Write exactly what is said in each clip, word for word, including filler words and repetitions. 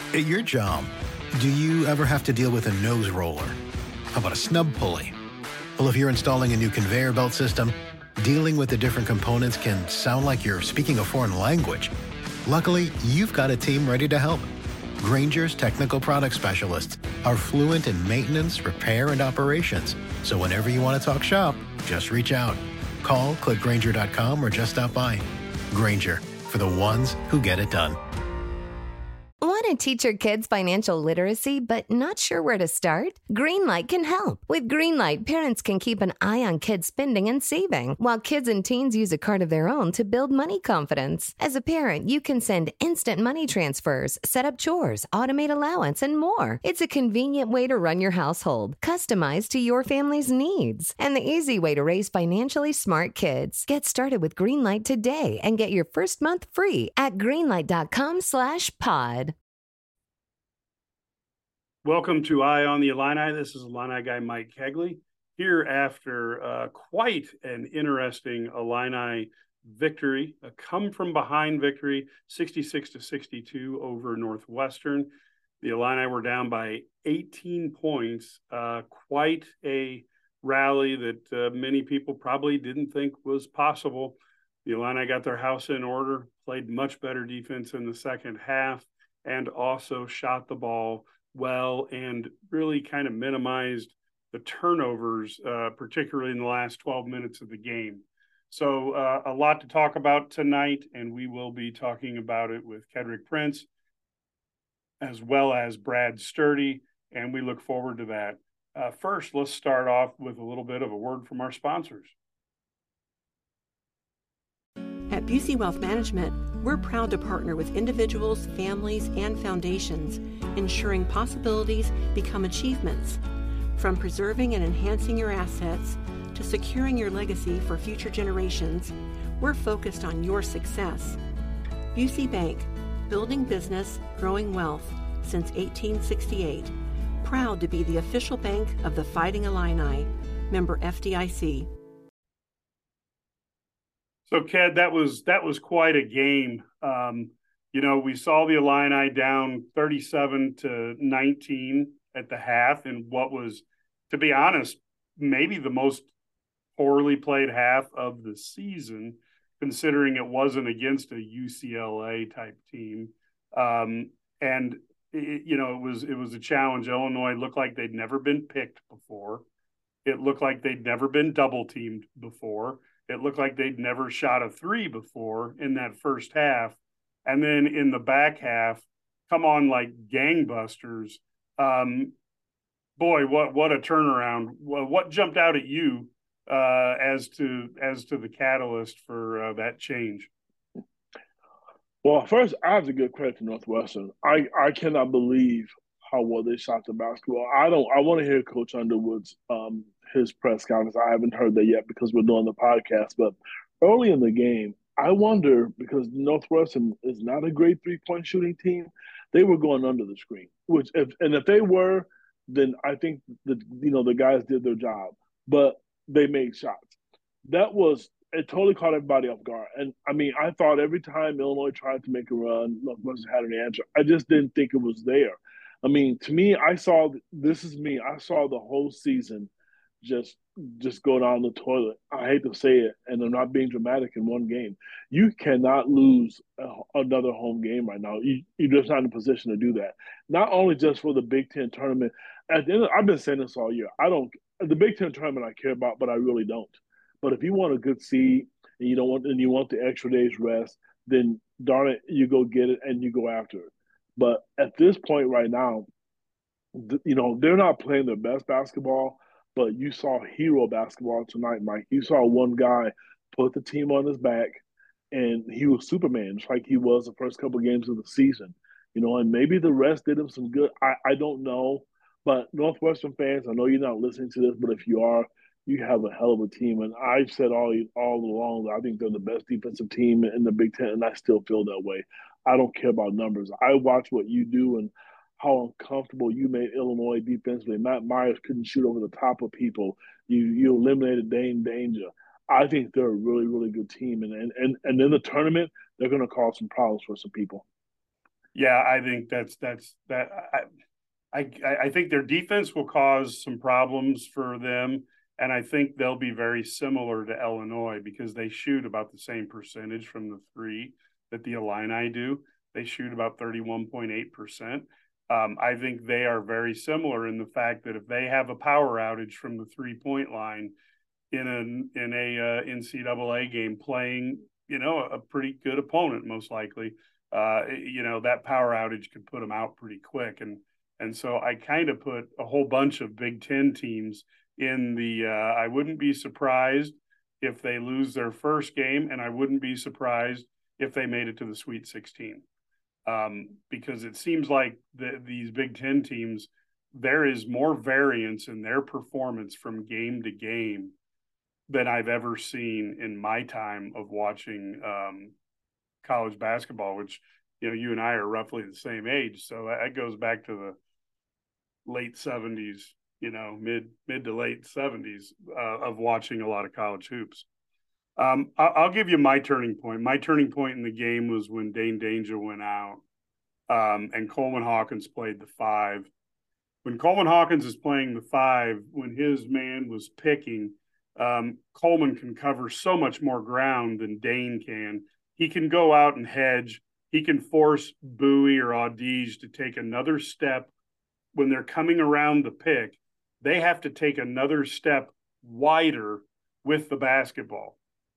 At your job, do you ever have to deal with a nose roller? How about a snub pulley? Well, if you're installing a new conveyor belt system, dealing with the different components can sound like you're speaking a foreign language. Luckily, you've got a team ready to help. Grainger's technical product specialists are fluent in maintenance, repair, and operations. So whenever you want to talk shop, just reach out. Call, click Grainger dot com, or just stop by. Grainger, for the ones who get it done. Want to teach your kids financial literacy but not sure where to start? Greenlight can help. With Greenlight, parents can keep an eye on kids' spending and saving, while kids and teens use a card of their own to build money confidence. As a parent, you can send instant money transfers, set up chores, automate allowance, and more. It's a convenient way to run your household, customized to your family's needs, and the easy way to raise financially smart kids. Get started with Greenlight today and get your first month free at greenlight dot com slash pod. Welcome to Eye on the Illini. This is Illini guy Mike Kegley here after uh, quite an interesting Illini victory, a come-from-behind victory, sixty-six to sixty-two over Northwestern. The Illini were down by eighteen points, uh, quite a rally that uh, many people probably didn't think was possible. The Illini got their house in order, played much better defense in the second half, and also shot the ball well and really kind of minimized the turnovers, uh, particularly in the last twelve minutes of the game. So uh, a lot to talk about tonight, and we will be talking about it with Kedrick Prince as well as Brad Sturdy, and we look forward to that. Uh, first, let's start off with a little bit of a word from our sponsors. At Busey Wealth Management, we're proud to partner with individuals, families, and foundations, ensuring possibilities become achievements. From preserving and enhancing your assets to securing your legacy for future generations, we're focused on your success. Busey Bank, building business, growing wealth since eighteen sixty-eight. Proud to be the official bank of the Fighting Illini. Member F D I C. So, Ked, that was that was quite a game. Um, you know, we saw the Illini down thirty-seven to nineteen at the half in what was, to be honest, maybe the most poorly played half of the season, considering it wasn't against a U C L A type team. Um, and it, you know, it was it was a challenge. Illinois looked like they'd never been picked before. It looked like they'd never been double teamed before. It looked like they'd never shot a three before in that first half. And then in the back half, come on like gangbusters. Um, boy, what what a turnaround. What jumped out at you uh, as to as to the catalyst for uh, that change? Well, first, I have to give credit to Northwestern. I, I cannot believe how well they shot the basketball. I don't. I want to hear Coach Underwood's um, his press conference. I haven't heard that yet because we're doing the podcast. But early in the game, I wonder, because Northwestern is not a great three-point shooting team, they were going under the screen. Which, if and if they were, then I think the you know the guys did their job, but they made shots. That was it. Totally caught everybody off guard. And I mean, I thought every time Illinois tried to make a run, Northwestern had an answer. I just didn't think it was there. I mean, to me, I saw this is me. I saw the whole season just just go down the toilet. I hate to say it, and I'm not being dramatic in one game. You cannot lose a, another home game right now. You, you're just not in a position to do that. Not only just for the Big Ten tournament. At the end, of, I've been saying this all year. I don't the Big Ten tournament I care about, but I really don't. But if you want a good seed and you don't want and you want the extra days rest, then darn it, you go get it and you go after it. But at this point right now, you know, they're not playing their best basketball, but you saw hero basketball tonight, Mike. You saw one guy put the team on his back, and he was Superman, just like he was the first couple of games of the season. You know, and maybe the rest did him some good. I, I don't know. But Northwestern fans, I know you're not listening to this, but if you are, you have a hell of a team. And I've said all all along that I think they're the best defensive team in the Big Ten, and I still feel that way. I don't care about numbers. I watch what you do and how uncomfortable you made Illinois defensively. Matt Myers couldn't shoot over the top of people. You you eliminated Dane Danger. I think they're a really, really good team. And and and, and in the tournament, they're going to cause some problems for some people. Yeah, I think that's that's that. I, I I think their defense will cause some problems for them, and I think they'll be very similar to Illinois because they shoot about the same percentage from the three that the Illini do. They shoot about thirty-one point eight percent. Um, I think they are very similar in the fact that if they have a power outage from the three-point line in an in a uh, N C double A game playing, you know, a pretty good opponent, most likely, uh, you know, that power outage could put them out pretty quick. And and so I kind of put a whole bunch of Big Ten teams in the. Uh, I wouldn't be surprised if they lose their first game, and I wouldn't be surprised if they made it to the Sweet sixteen. Um, because it seems like the, these Big Ten teams, there is more variance in their performance from game to game than I've ever seen in my time of watching um, college basketball, which, you know, you and I are roughly the same age. So that goes back to the late seventies, you know, mid, mid to late seventies uh, of watching a lot of college hoops. Um, I'll give you my turning point. My turning point in the game was when Dane Danger went out um, and Coleman Hawkins played the five. When Coleman Hawkins is playing the five, when his man was picking, um, Coleman can cover so much more ground than Dane can. He can go out and hedge. He can force Bowie or Audige to take another step when they're coming around the pick. They have to take another step wider with the basketball.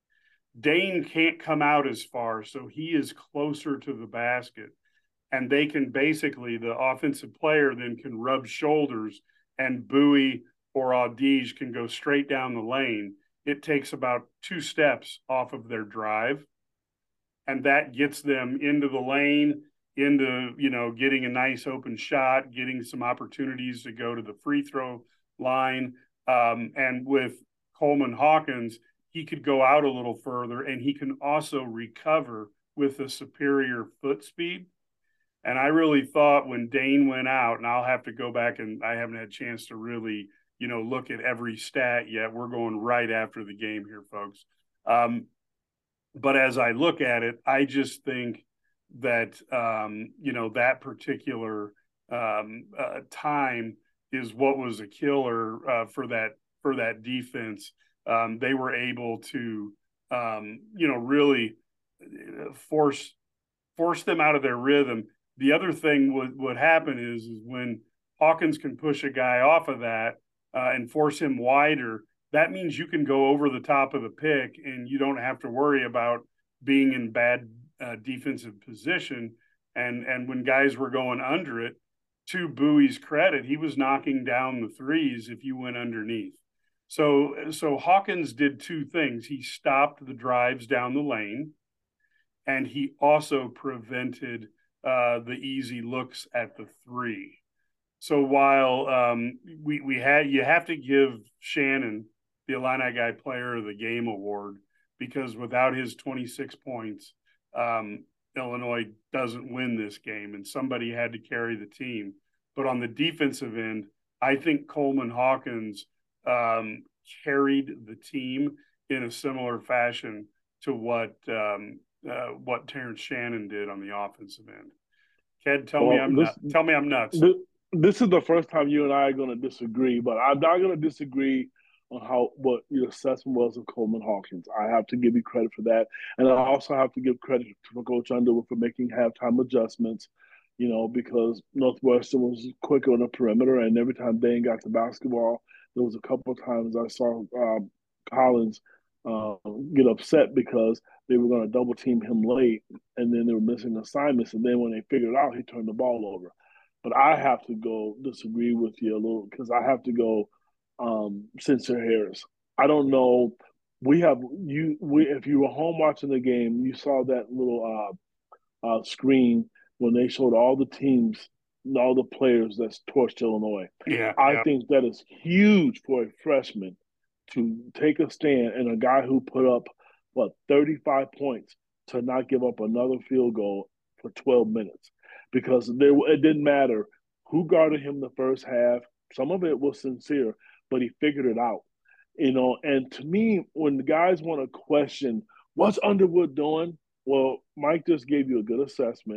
Dane can't come out as far, so he is closer to the basket. And they can basically, the offensive player then can rub shoulders, and Bowie or Audige can go straight down the lane. It takes about two steps off of their drive, and that gets them into the lane, into, you know, getting a nice open shot, getting some opportunities to go to the free throw line. Um, and with Coleman Hawkins, he could go out a little further, and he can also recover with a superior foot speed. And I really thought when Dane went out, and I'll have to go back, and I haven't had a chance to really, you know, look at every stat yet. We're going right after the game here, folks. Um, but as I look at it, I just think that, um, you know, that particular um, uh, time is what was a killer uh, for that for that defense. Um, they were able to, um, you know, really force force them out of their rhythm. The other thing would would happen is, is when Hawkins can push a guy off of that uh, and force him wider, that means you can go over the top of the pick and you don't have to worry about being in bad uh, defensive position. And and when guys were going under it, to Bowie's credit, he was knocking down the threes if you went underneath. So, so Hawkins did two things. He stopped the drives down the lane, and he also prevented uh, the easy looks at the three. So while um, we we had, you have to give Shannon the Illini Guy Player of the Game award, because without his twenty-six points, um, Illinois doesn't win this game, and somebody had to carry the team. But on the defensive end, I think Coleman Hawkins um, carried the team in a similar fashion to what um, uh, what Terrence Shannon did on the offensive end. Ked, tell well, me I'm this, tell me I'm nuts. This, this is the first time you and I are going to disagree, but I'm not going to disagree on how what your assessment was of Coleman Hawkins. I have to give you credit for that, and I also have to give credit to Coach Underwood for making halftime adjustments. You know, because Northwestern was quicker on the perimeter, and every time Dane got the basketball, there was a couple of times I saw um, Collins uh, get upset because they were going to double team him late, and then they were missing assignments, and then when they figured it out, he turned the ball over. But I have to go disagree with you a little, because I have to go um, Sincere Harris. I don't know. We have you. We if you were home watching the game, you saw that little uh, uh, screen when they showed all the teams and all the players that's torched Illinois. Yeah, I yeah. think that is huge for a freshman to take a stand, and a guy who put up, what, thirty-five points to not give up another field goal for twelve minutes. Because there, it didn't matter who guarded him the first half. Some of it was Sincere, but he figured it out. You know, and to me, when the guys want to question, what's Underwood doing? Well, Mike just gave you a good assessment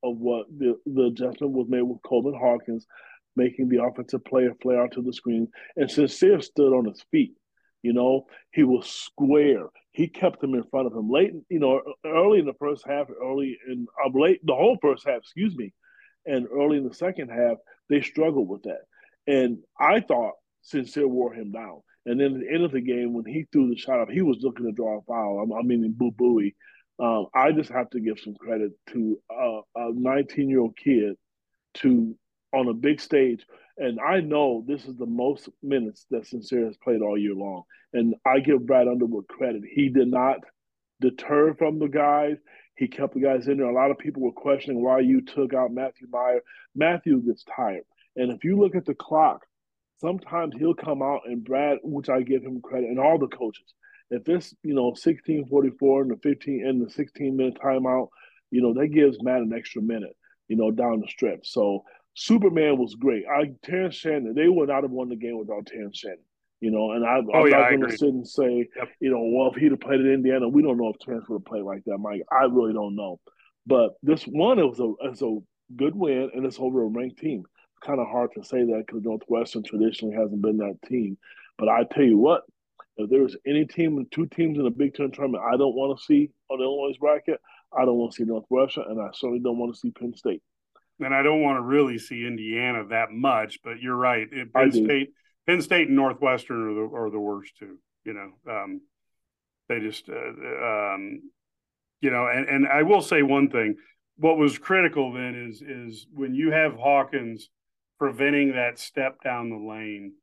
of what the, the adjustment was made with Coleman Hawkins, making the offensive player flare out to the screen. And Sincere stood on his feet. You know, he was square. He kept them in front of him late, you know, early in the first half, early in uh, late the whole first half, excuse me, and early in the second half, they struggled with that. And I thought Sincere wore him down. And then at the end of the game, when he threw the shot up, he was looking to draw a foul. I mean, in Boo Buie. Um, I just have to give some credit to uh, a nineteen-year-old kid to on a big stage. And I know this is the most minutes that Sincere has played all year long. And I give Brad Underwood credit. He did not deter from the guys. He kept the guys in there. A lot of people were questioning why you took out Matthew Mayer. Matthew gets tired. And if you look at the clock, sometimes he'll come out and Brad, which I give him credit, and all the coaches. If it's, you know, sixteen forty-four and the fifteen and the sixteen minute timeout, you know, that gives Matt an extra minute, you know, down the stretch. So Superman was great. I Terrence Shannon, they would not have won the game without Terrence Shannon. You know, and I, oh, I'm yeah, not going to sit and say, yep. you know, well, if he'd have played at Indiana, we don't know if Terrence would have played like that, Mike. I really don't know. But this one, it was a, it's a good win, and it's over a ranked team. It's kind of hard to say that because Northwestern traditionally hasn't been that team. But I tell you what, if there was any team, two teams in the Big Ten tournament I don't want to see on the Illinois bracket, I don't want to see Northwestern, and I certainly don't want to see Penn State. And I don't want to really see Indiana that much, but you're right. Penn State, Penn State and Northwestern are the, are the worst two. You know, um, they just, uh, um, you know, and, and I will say one thing. What was critical then is is when you have Hawkins preventing that step down the lane,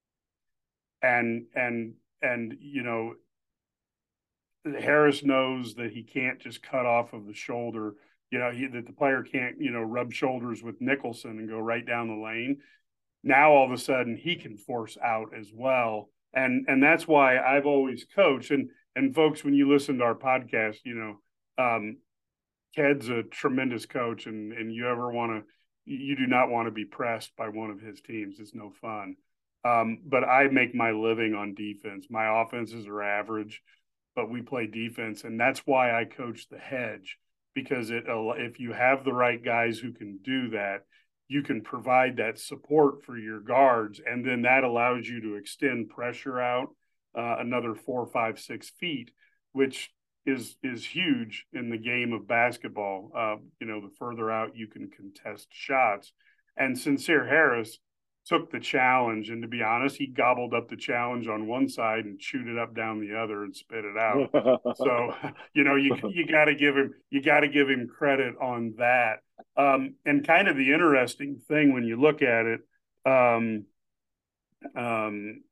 and and and you know, Harris knows that he can't just cut off of the shoulder. You know, he, that the player can't, you know, rub shoulders with Nicholson and go right down the lane. Now, all of a sudden, he can force out as well. And and that's why I've always coached. And, and folks, when you listen to our podcast, you know, um, Ked's a tremendous coach, and, and you ever want to, you do not want to be pressed by one of his teams. It's no fun. Um, but I make my living on defense. My offenses are average, but we play defense. And that's why I coach the hedge. Because it, if you have the right guys who can do that, you can provide that support for your guards, and then that allows you to extend pressure out uh, another four, five, six feet, which is is huge in the game of basketball. Uh, you know, the further out you can contest shots. And Sincere Harris took the challenge, and to be honest, he gobbled up the challenge on one side and chewed it up down the other and spit it out. So, you know, you you got to give him you got to give him credit on that. Um, and kind of the interesting thing when you look at it, um, um,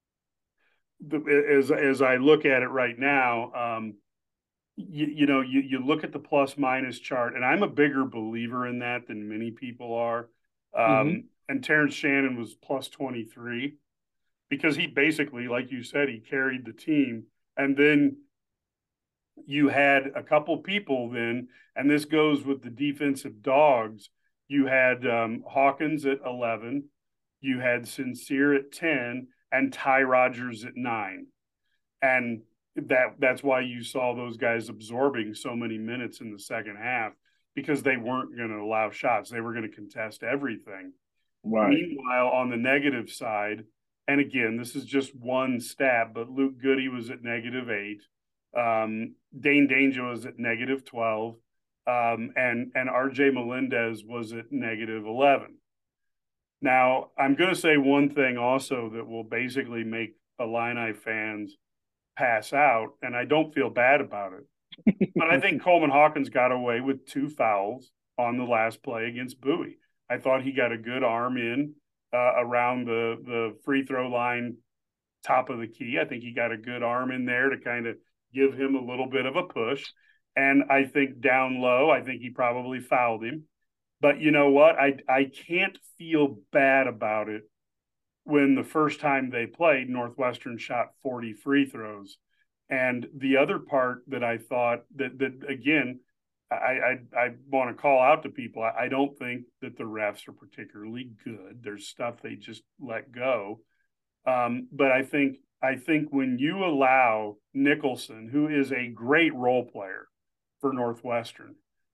the, as as I look at it right now, um, you, you know, you you look at the plus minus chart, and I'm a bigger believer in that than many people are. Um, mm-hmm. And Terrence Shannon was plus twenty-three because he basically, like you said, he carried the team. And then you had a couple people then, and this goes with the defensive dogs. You had um, Hawkins at eleven, you had Sincere at ten, and Ty Rodgers at nine. And that that's why you saw those guys absorbing so many minutes in the second half, because they weren't going to allow shots. They were going to contest everything. Right. Meanwhile, on the negative side, and again, this is just one stat, but Luke Goody was at negative eight. Um, Dane Danger was at negative twelve. Um, and, and R J Melendez was at negative eleven. Now, I'm going to say one thing also that will basically make Illini fans pass out, and I don't feel bad about it. But I think Coleman Hawkins got away with two fouls on the last play against Bowie. I thought he got a good arm in uh, around the, the free throw line, top of the key. I think he got a good arm in there to kind of give him a little bit of a push. And I think down low, I think he probably fouled him. But you know what? I, I can't feel bad about it when the first time they played, Northwestern shot forty free throws. And the other part that I thought that, that again, I, I, I want to call out to people. I, I don't think that the refs are particularly good. There's stuff they just let go. Um, but I think I think when you allow Nicholson, who is a great role player for Northwestern,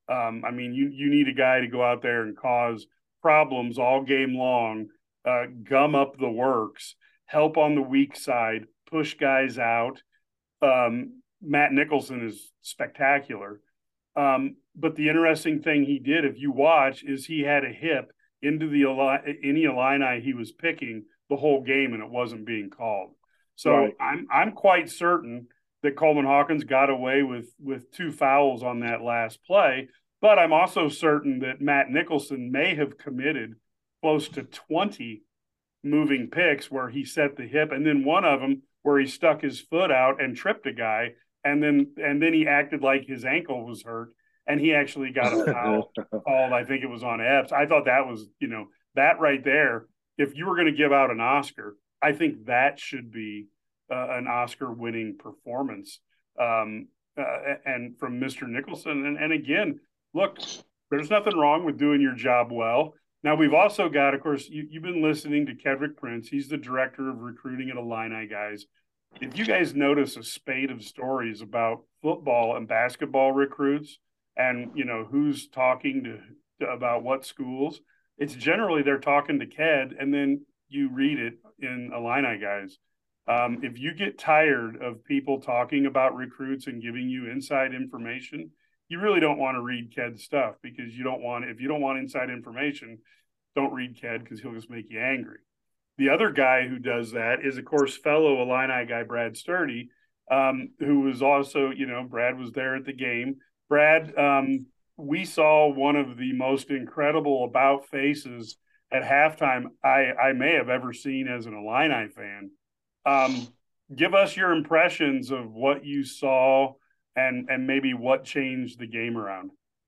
Um, I mean, you you need a guy to go out there and cause problems all game long, uh, gum up the works, help on the weak side, push guys out. Um, Matt Nicholson is spectacular. Um, but the interesting thing he did, if you watch, is he had a hip into the any Illini he was picking the whole game, and it wasn't being called. So Right. I'm I'm quite certain that Coleman Hawkins got away with with two fouls on that last play. But I'm also certain that Matt Nicholson may have committed close to twenty moving picks where he set the hip, and then one of them where he stuck his foot out and tripped a guy, and then and then he acted like his ankle was hurt, and he actually got a foul called. I think it was on Epps. I thought that was, you know, that right there. If you were going to give out an Oscar, I think that should be uh, an Oscar-winning performance. Um, uh, and from Mister Nicholson, and, and again, look, there's nothing wrong with doing your job well. Now, we've also got, of course, you, you've been listening to Kedrick Prince. He's the director of recruiting at Illini, guys. If you guys notice a spate of stories about football and basketball recruits and, you know, who's talking to, to about what schools, it's generally they're talking to Ked, and then you read it in Illini, guys. Um, if you get tired of people talking about recruits and giving you inside information, you really don't want to read Ked's stuff, because you don't want, if you don't want inside information, don't read Ked, because he'll just make you angry. The other guy who does that is, of course, fellow Illini guy Brad Sturdy, um, who was also, you know, Brad was there at the game. Brad, um, we saw one of the most incredible about faces at halftime I, I may have ever seen as an Illini fan. Um, give us your impressions of what you saw and and maybe what changed the game around.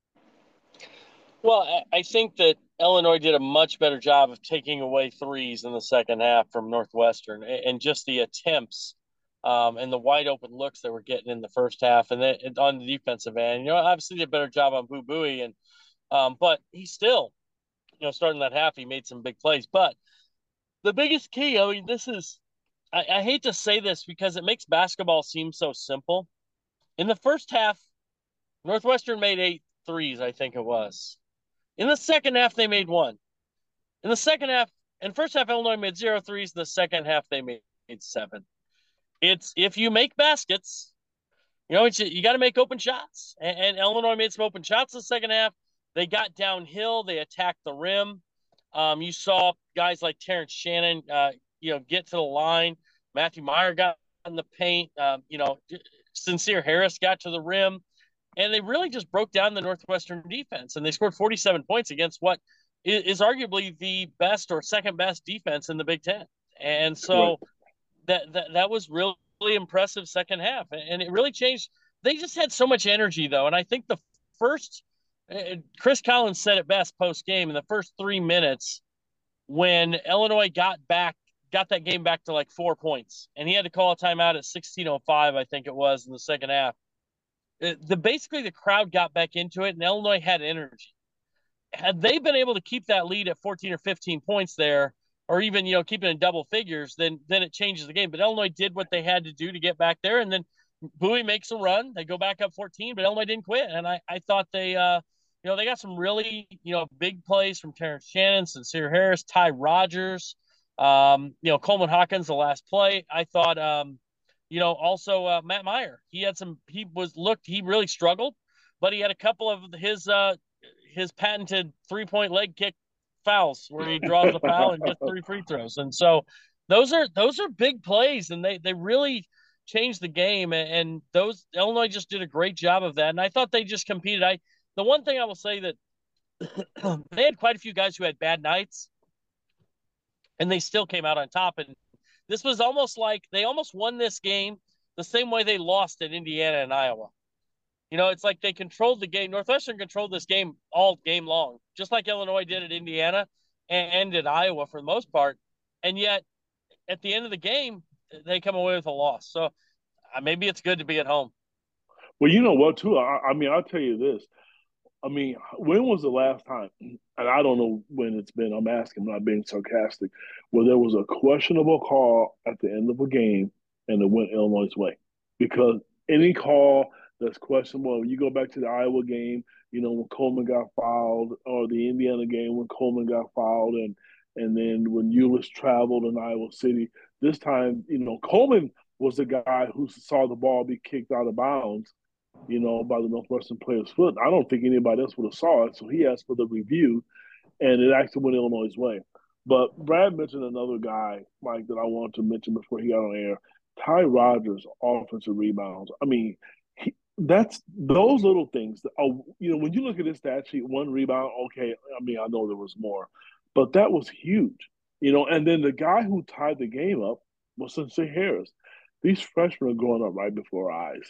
Well, I think that Illinois did a much better job of taking away threes in the second half from Northwestern, and just the attempts um, and the wide open looks they were getting in the first half, and then on the defensive end. You know, obviously did a better job on Boo Buie, and um, but he still, you know, starting that half, he made some big plays. But the biggest key, I mean, this is, I, I hate to say this because it makes basketball seem so simple. In the first half, Northwestern made eight threes, I think it was. In the second half, they made one. In the second half, and first half, Illinois made zero threes. In the second half, they made seven. It's, if you make baskets, you know, it's, you got to make open shots. And, and Illinois made some open shots in the second half. They got downhill. They attacked the rim. Um, you saw guys like Terrence Shannon, uh, you know, get to the line. Matthew Meyer got in the paint. Um, you know, Sincere Harris got to the rim. And they really just broke down the Northwestern defense, and they scored forty-seven points against what is arguably the best or second best defense in the Big Ten. And so right. that, that that was really, really impressive second half, and it really changed. They just had so much energy, though, and I think the first uh, Chris Collins said it best post game, in the first three minutes when Illinois got back, got that game back to like four points, and he had to call a timeout at sixteen oh five, I think it was, in the second half. The basically the crowd got back into it, and Illinois had energy. Had they been able to keep that lead at fourteen or fifteen points there, or even, you know, keep it in double figures, then then it changes the game. But Illinois did what they had to do to get back there, and then Bowie makes a run. They go back up fourteen, but Illinois didn't quit. And I, I thought they, uh, you know, they got some really, you know, big plays from Terrence Shannon, Sincere Harris, Ty Rogers, um, you know, Coleman Hawkins, the last play. I thought, um, you know, also uh, Matt Meyer. He had some. He was looked. He really struggled, but he had a couple of his uh, his patented three point leg kick fouls where he draws the foul and gets three free throws. And so those are those are big plays, and they they really changed the game. And, and those Illinois just did a great job of that. And I thought they just competed. I the one thing I will say that they had quite a few guys who had bad nights, and they still came out on top. And this was almost like they almost won this game the same way they lost at Indiana and Iowa. You know, it's like they controlled the game. Northwestern controlled this game all game long, just like Illinois did at Indiana and at Iowa for the most part. And yet, at the end of the game, they come away with a loss. So uh, maybe it's good to be at home. Well, you know what, too? I, I mean, I'll tell you this. I mean, when was the last time, and I don't know when it's been, I'm asking, I'm not being sarcastic, where there was a questionable call at the end of a game and it went Illinois' way? Because any call that's questionable. When you go back to the Iowa game, you know, when Coleman got fouled, or the Indiana game when Coleman got fouled, and and then when Euless traveled in Iowa City. This time, you know, Coleman was the guy who saw the ball be kicked out of bounds, you know, by the Northwestern player's foot. I don't think anybody else would have saw it, so he asked for the review, and it actually went Illinois' way. But Brad mentioned another guy, Mike, that I wanted to mention before he got on air. Ty Rodgers, offensive rebounds. I mean, he, that's those little things. That, oh, you know, when you look at his stat sheet, one rebound, okay. I mean, I know there was more, but that was huge. You know, and then the guy who tied the game up was Sensei Harris. These freshmen are growing up right before our eyes.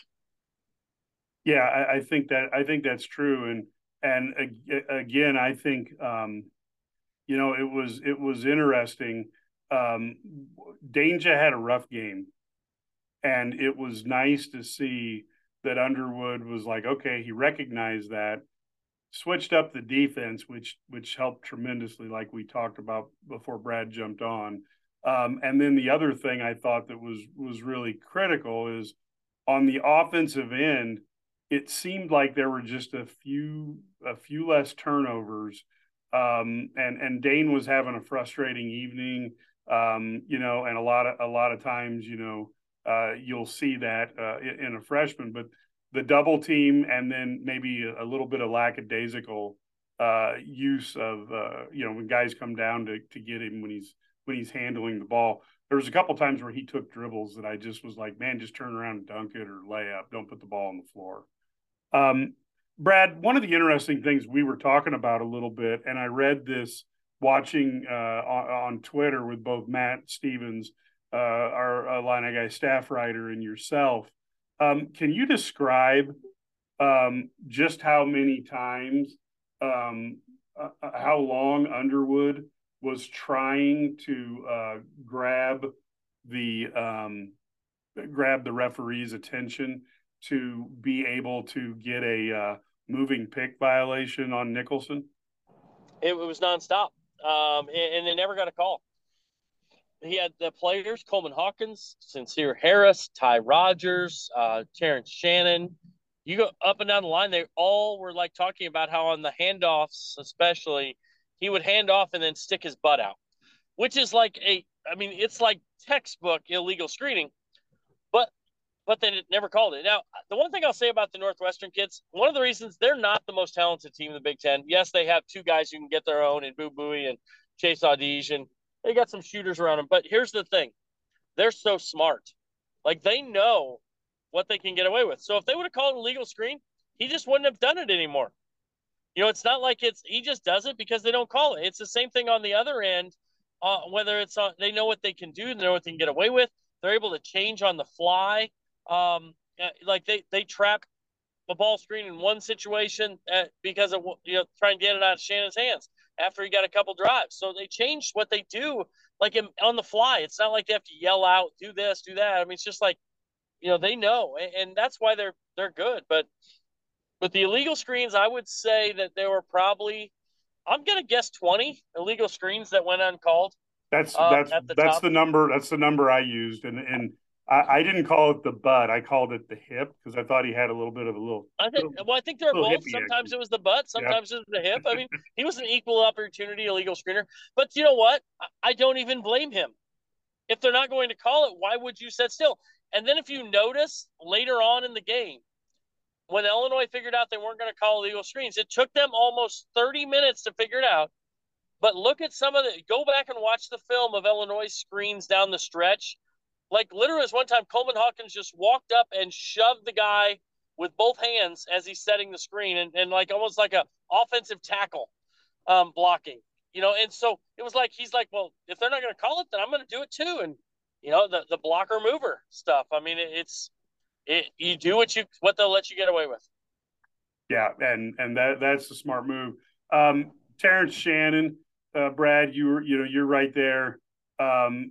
Yeah, I, I think that I think that's true, and and again, I think um, you know it was it was interesting. Um, Danger had a rough game, and it was nice to see that Underwood was like, okay, he recognized that, switched up the defense, which which helped tremendously, like we talked about before Brad jumped on. Um, and then the other thing I thought that was was really critical is on the offensive end. It seemed like there were just a few a few less turnovers, um, and and Dane was having a frustrating evening, um, you know, and a lot of a lot of times, you know, uh, you'll see that uh, in, in a freshman, but the double team and then maybe a, a little bit of lackadaisical uh, use of uh, you know when guys come down to to get him when he's when he's handling the ball. There was a couple times where he took dribbles that I just was like, man, just turn around and dunk it or lay up. Don't put the ball on the floor. Um, Brad, one of the interesting things we were talking about a little bit, and I read this watching uh, on, on Twitter with both Matt Stevens, uh, our Illini guy staff writer, and yourself. Um, can you describe um, just how many times, um, uh, how long Underwood was trying to uh, grab the um, grab the referee's attention to be able to get a uh, moving pick violation on Nicholson? It was nonstop, um, and, and they never got a call. He had the players, Coleman Hawkins, Sincere Harris, Ty Rodgers, uh, Terrence Shannon. You go up and down the line, they all were like talking about how on the handoffs, especially, he would hand off and then stick his butt out, which is like a, I mean, it's like textbook illegal screening, but but they never called it. Now, the one thing I'll say about the Northwestern kids, one of the reasons they're not the most talented team in the Big Ten. Yes, they have two guys who can get their own in Boo Buie and Chase Audige, and they got some shooters around them. But here's the thing. They're so smart. Like, they know what they can get away with. So if they would have called a legal screen, he just wouldn't have done it anymore. You know, it's not like it's he just does it because they don't call it. It's the same thing on the other end, uh, whether it's uh, they know what they can do, they know what they can get away with. They're able to change on the fly. Um, like they, they trap a ball screen in one situation at, because of, you know, trying to get it out of Shannon's hands after he got a couple drives. So they changed what they do, like in, on the fly. It's not like they have to yell out, do this, do that. I mean, it's just like, you know, they know, and, and that's why they're, they're good. But with the illegal screens, I would say that there were probably, I'm going to guess twenty illegal screens that went uncalled. That's, um, that's, at the that's top. the number. That's the number I used. And, and, I, I didn't call it the butt. I called it the hip because I thought he had a little bit of a little. I think. Little, well, I think they're both. Sometimes action. It was the butt. Sometimes yeah. It was the hip. I mean, he was an equal opportunity illegal screener. But you know what? I, I don't even blame him. If they're not going to call it, why would you sit still? And then if you notice later on in the game, when Illinois figured out they weren't going to call illegal screens, it took them almost thirty minutes to figure it out. But look at some of the. Go back and watch the film of Illinois screens down the stretch. Like, literally, this one time, Coleman Hawkins just walked up and shoved the guy with both hands as he's setting the screen, and, and like almost like a offensive tackle um, blocking, you know. And so it was like he's like, well, if they're not going to call it, then I'm going to do it too. And you know, the the blocker mover stuff. I mean, it, it's it, you do what you what they'll let you get away with. Yeah, and and that that's a smart move. Um, Terrence Shannon, uh, Brad, you were you know you're right there. Um,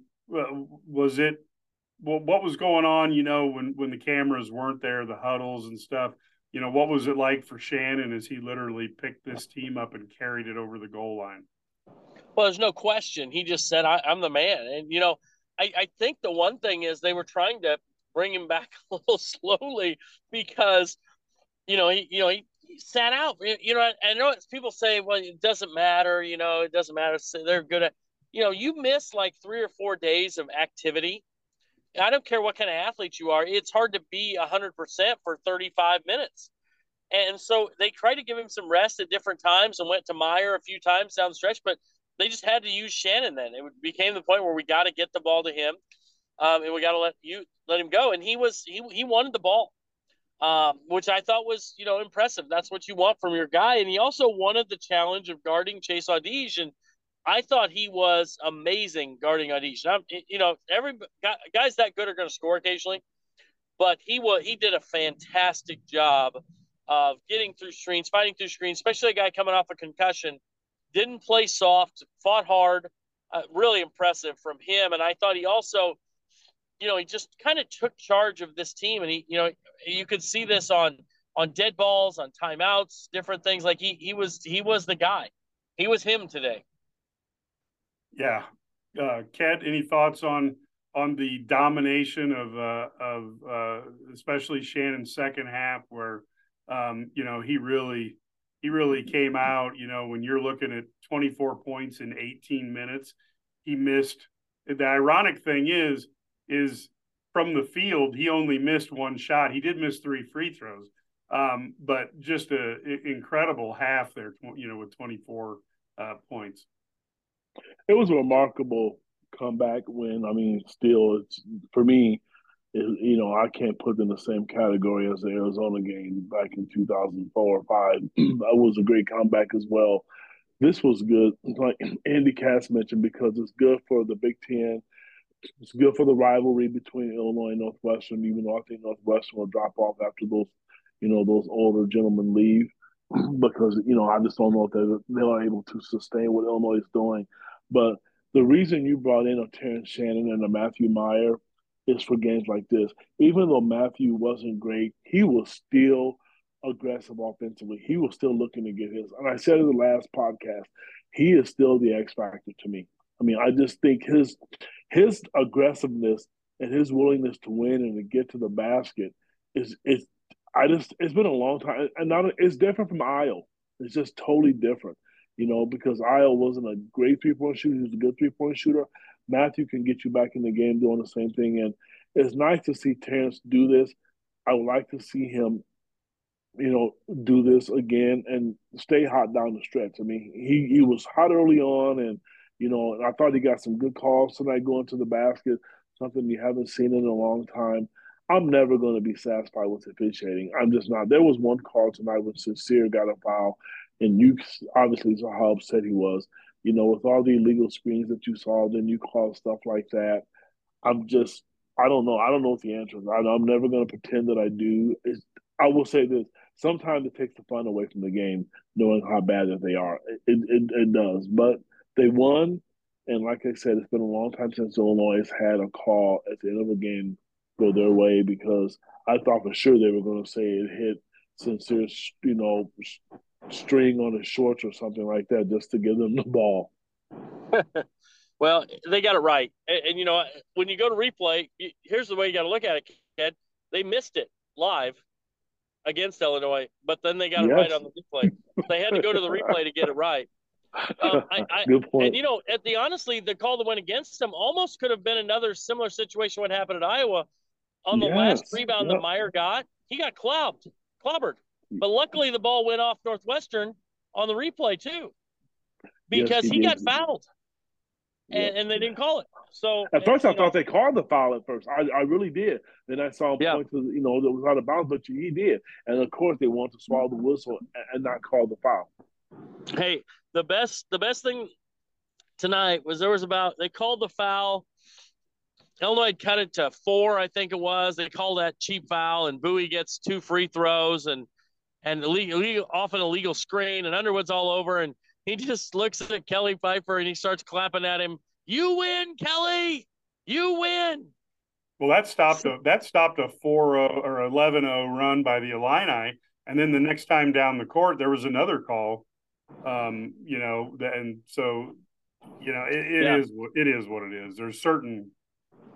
was it? Well, what was going on, you know, when, when the cameras weren't there, the huddles and stuff, you know, what was it like for Shannon as he literally picked this team up and carried it over the goal line? Well, there's no question. He just said, I, I'm the man. And, you know, I, I think the one thing is they were trying to bring him back a little slowly because, you know, he, you know, he, he sat out. You know, I know it's, people say, well, it doesn't matter. You know, it doesn't matter. They're good at, you know, you miss like three or four days of activity. I don't care what kind of athlete you are. It's hard to be one hundred percent for thirty-five minutes. And so they tried to give him some rest at different times and went to Meyer a few times down the stretch, but they just had to use Shannon then. It became the point where we got to get the ball to him, um, and we got to let you let him go. And he was he he wanted the ball, um, which I thought was, you know, impressive. That's what you want from your guy. And he also wanted the challenge of guarding Chase Audige, and I thought he was amazing guarding Audige. I'm, you know, every guys that good are going to score occasionally, but he was he did a fantastic job of getting through screens, fighting through screens, especially a guy coming off a concussion. Didn't play soft, fought hard. Uh, really impressive from him. And I thought he also, you know, he just kind of took charge of this team. And he, you know, you could see this on on dead balls, on timeouts, different things. Like he he was he was the guy. He was him today. Yeah, uh, Kat, any thoughts on on the domination of uh, of uh, especially Shannon's second half, where um, you know he really he really came out. You know, when you're looking at twenty-four points in eighteen minutes, he missed. The ironic thing is is from the field, he only missed one shot. He did miss three free throws, um, but just a, a incredible half there. You know, with twenty-four uh, points. It was a remarkable comeback win. I mean, still, it's for me, it, you know, I can't put it in the same category as the Arizona game back in two thousand four or five. That was a great comeback as well. This was good, like Andy Cass mentioned, because it's good for the Big Ten. It's good for the rivalry between Illinois and Northwestern, even though I think Northwestern will drop off after those, you know, those older gentlemen leave. Because, you know, I just don't know if they're, they're able to sustain what Illinois is doing. But the reason you brought in a Terrence Shannon and a Matthew Meyer is for games like this. Even though Matthew wasn't great, he was still aggressive offensively. He was still looking to get his. And I said in the last podcast, he is still the X factor to me. I mean, I just think his his aggressiveness and his willingness to win and to get to the basket is is I just it's been a long time, and not it's different from Isle. It's just totally different, you know, because Isle wasn't a great three point shooter. He was a good three point shooter. Matthew can get you back in the game doing the same thing, and it's nice to see Terrence do this. I would like to see him, you know, do this again and stay hot down the stretch. I mean, he he was hot early on, and you know, and I thought he got some good calls tonight going to the basket, something you haven't seen in a long time. I'm never going to be satisfied with officiating. I'm just not. There was one call tonight when Sincere got a foul, and you obviously saw how upset he was. You know, with all the illegal screens that you saw, then you call stuff like that. I'm just, I don't know. I don't know what the answer is. I, I'm never going to pretend that I do. It's, I will say this. Sometimes it takes the fun away from the game, knowing how bad that they are. It, it, it does. But they won, and like I said, it's been a long time since Illinois has had a call at the end of a game go their way, because I thought for sure they were going to say it hit Sincere's, you know, string on his shorts or something like that just to give them the ball. Well, they got it right. And, and, you know, when you go to replay, here's the way you got to look at it, Ed. They missed it live against Illinois, but then they got yes. it right on the replay. They had to go to the replay to get it right. Um, I, I, Good point. And, you know, at the honestly, the call that went against them almost could have been another similar situation what happened at Iowa. On the yes. last rebound yep. that Meyer got, he got clobbed, clobbered. But luckily the ball went off Northwestern on the replay too, because yes, he, he got fouled, and, yep. and they didn't call it. So at first I know, thought they called the foul at first. I, I really did. Then I saw him yeah. point to, you know, that was out of bounds, but he did. And of course they wanted to swallow the whistle and, and not call the foul. Hey, the best the best thing tonight was there was about they called the foul. Illinois cut it to four, I think it was. They called that cheap foul, and Bowie gets two free throws and and illegal, illegal, off an illegal screen, and Underwood's all over, and he just looks at Kelly Pfeiffer and he starts clapping at him. You win, Kelly. You win. Well, that stopped a that stopped a four or eleven oh run by the Illini, and then the next time down the court there was another call. Um, you know, and so you know it, it yeah. is what it is what it is. There's certain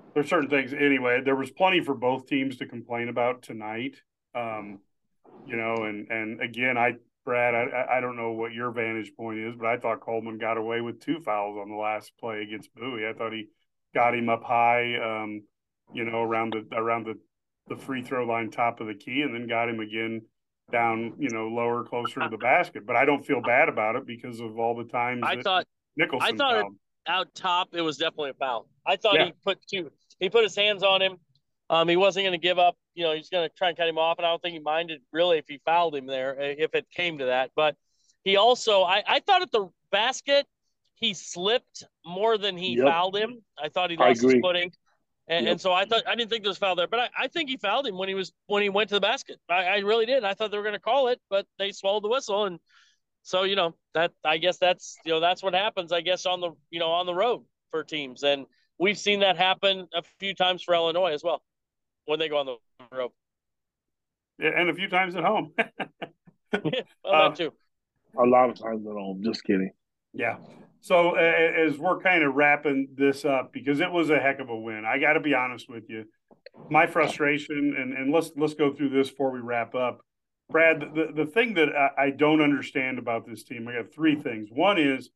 there's certain things anyway. There was plenty for both teams to complain about tonight. Um, you know, and and again, I Brad, I I don't know what your vantage point is, but I thought Coleman got away with two fouls on the last play against Bowie. I thought he got him up high, um, you know, around the around the the free throw line, top of the key, and then got him again down, you know, lower, closer to the basket. But I don't feel bad about it because of all the times I that thought Nicholson I thought it, fouled. out top it was definitely a foul. I thought Yeah. he put two. He put his hands on him. Um, he wasn't going to give up. You know, he's going to try and cut him off, and I don't think he minded really if he fouled him there, if it came to that. But he also, I, I thought at the basket, he slipped more than he Yep. fouled him. I thought he I lost his agree. footing, and, Yep. and so I thought I didn't think there was foul there, but I, I think he fouled him when he was when he went to the basket. I, I really did. I thought they were going to call it, but they swallowed the whistle, and so you know that I guess that's you know that's what happens. I guess on the you know on the road for teams, and we've seen that happen a few times for Illinois as well when they go on the road. Yeah, and a few times at home. well, Uh, that too. A lot of times at home. Just kidding. Yeah. So uh, as we're kind of wrapping this up, because it was a heck of a win, I got to be honest with you. My frustration, and, and let's let's go through this before we wrap up. Brad, the, the thing that I, I don't understand about this team, I got three things. One is,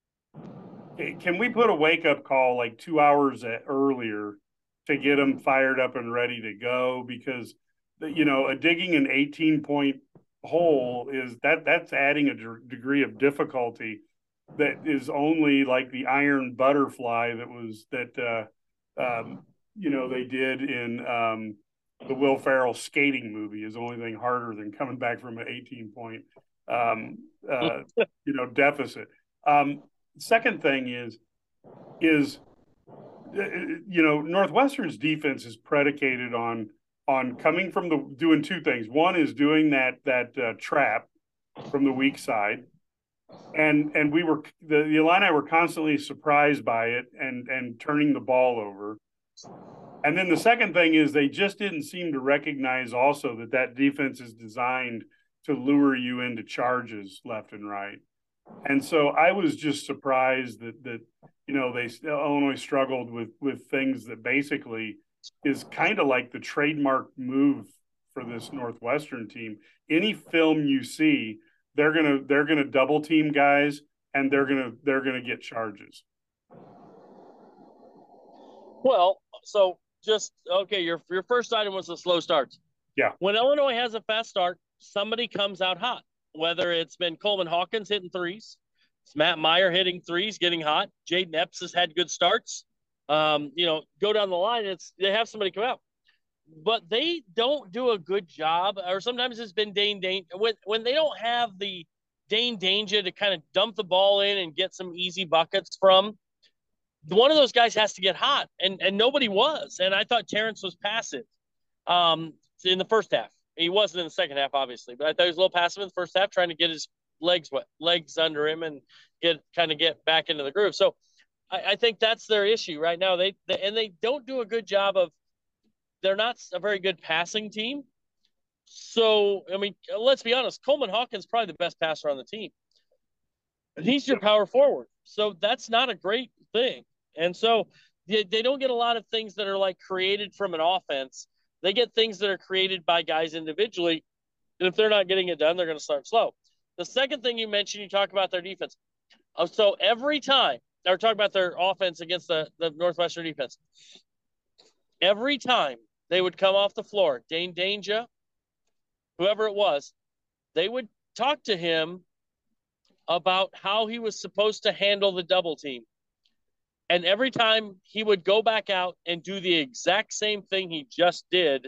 can we put a wake-up call like two hours earlier to get them fired up and ready to go? Because, you know, a digging an eighteen-point hole is that that's adding a de- degree of difficulty that is only like the iron butterfly that was that uh, um, you know they did in um, the Will Ferrell skating movie is the only thing harder than coming back from an eighteen point um, uh, you know deficit. Um, second thing is is you know Northwestern's defense is predicated on on coming from the doing two things. One is doing that that uh, trap from the weak side. And and we were the, the Illini were constantly surprised by it and and turning the ball over. And then the second thing is they just didn't seem to recognize also that that defense is designed to lure you into charges left and right. And so I was just surprised that that you know they Illinois struggled with with things that basically is kind of like the trademark move for this Northwestern team. Any film you see, they're gonna they're gonna double team guys and they're gonna they're gonna get charges. Well, so just okay. Your your first item was the slow starts. Yeah. When Illinois has a fast start, somebody comes out hot. Whether it's been Coleman Hawkins hitting threes, it's Matt Meyer hitting threes, getting hot. Jaden Epps has had good starts. Um, you know, go down the line. It's they have somebody come out. But they don't do a good job, or sometimes it's been Dane Dane when when they don't have the Dane Danger to kind of dump the ball in and get some easy buckets from. One of those guys has to get hot, and and nobody was. And I thought Terrence was passive um, in the first half. He wasn't in the second half, obviously, but I thought he was a little passive in the first half, trying to get his legs wet, legs under him, and get kind of get back into the groove. So I, I think that's their issue right now. They, they and they don't do a good job of. They're not a very good passing team. So, I mean, let's be honest. Coleman Hawkins is probably the best passer on the team. And he's your power forward. So that's not a great thing. And so they, they don't get a lot of things that are like created from an offense. They get things that are created by guys individually. And if they're not getting it done, they're going to start slow. The second thing you mentioned, you talk about their defense. So every time, or talk about their offense against the, the Northwestern defense, every time they would come off the floor, Dane Danger, whoever it was, they would talk to him about how he was supposed to handle the double team. And every time he would go back out and do the exact same thing he just did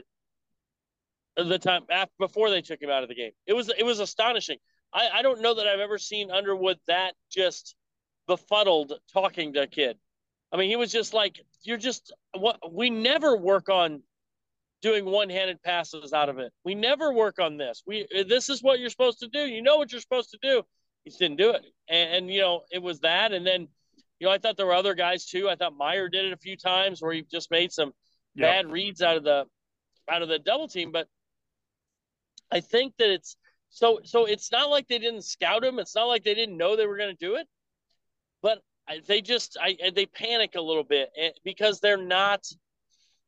the time after, before they took him out of the game. It was it was astonishing. I, I don't know that I've ever seen Underwood that just befuddled talking to a kid. I mean, he was just like, you're just what we never work on doing one-handed passes out of it. We never work on this. We this is what you're supposed to do. You know what you're supposed to do. He just didn't do it. And, and you know, it was that. And then, you know, I thought there were other guys too. I thought Meyer did it a few times where he just made some yep. bad reads out of the out of the double team. But I think that it's so so it's not like they didn't scout him. It's not like they didn't know they were going to do it. But they just I they panic a little bit because they're not